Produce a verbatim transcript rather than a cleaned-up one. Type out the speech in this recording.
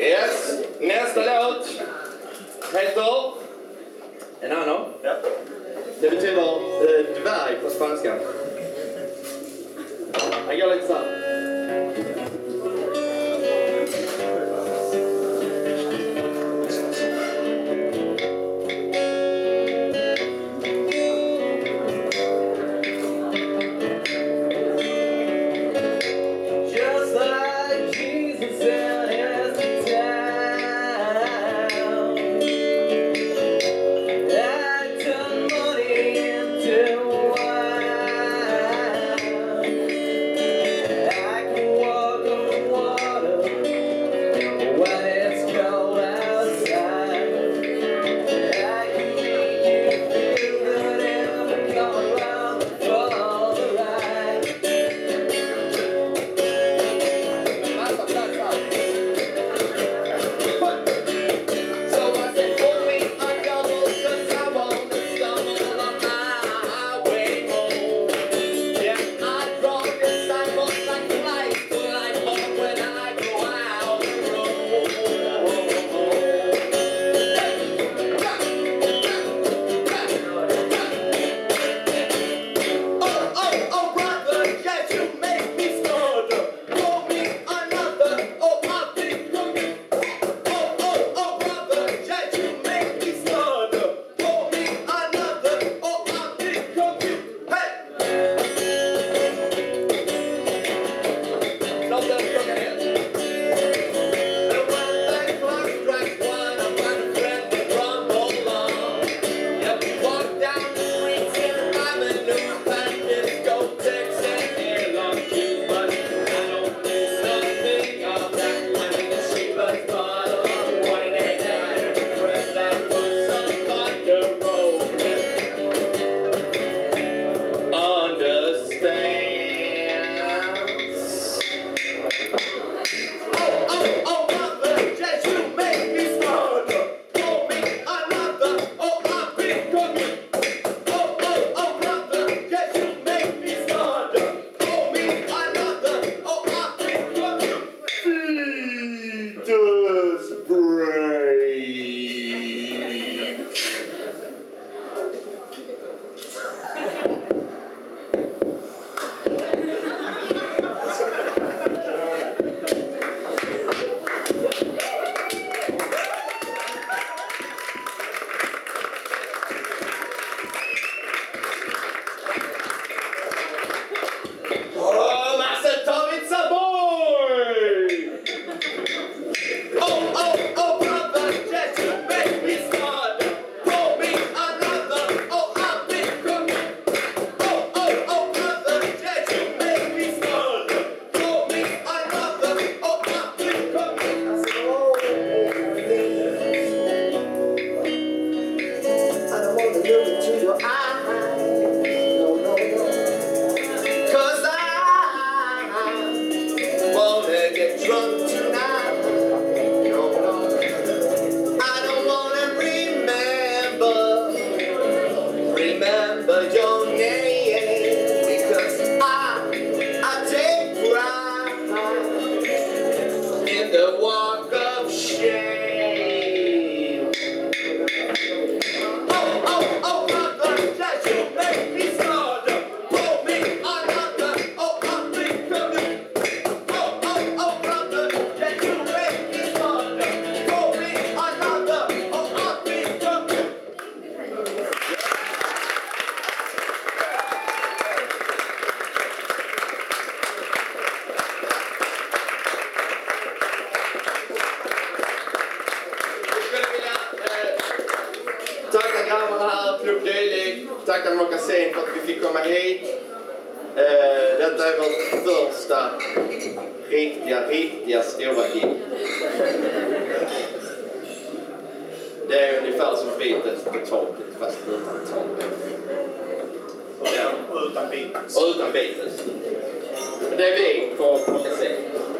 Yes, nästa låt heter en annan. Ja. Det betyder eh, dvärg på spanska. Han går lite så här. Tack att Mocka Sen för att vi fick komma hit. Eh, detta är vårt första riktiga, riktiga stora gig. Det är ungefär som Beatles på taket, fast utan tak. Och utan Beatles. Och utan Beatles. Det är vi på Mocka Sen.